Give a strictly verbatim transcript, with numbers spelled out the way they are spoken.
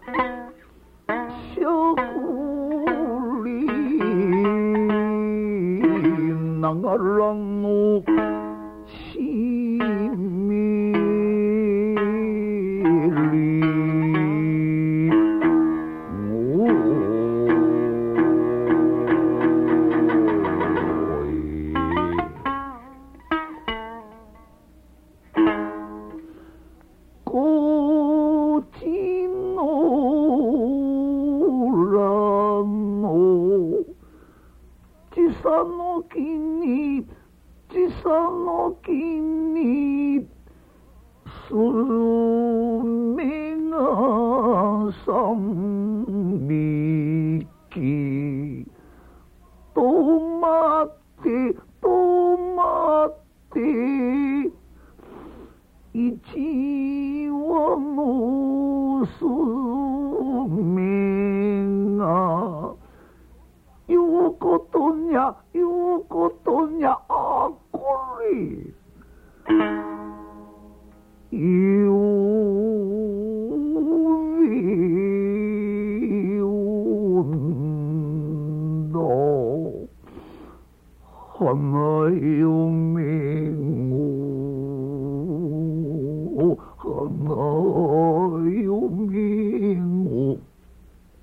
しゃくりながらのしみりこちのらのちさの木にちさの木にすめが三匹止まって止まって一羽のすめがようことにゃようことにゃあこれよ花嫁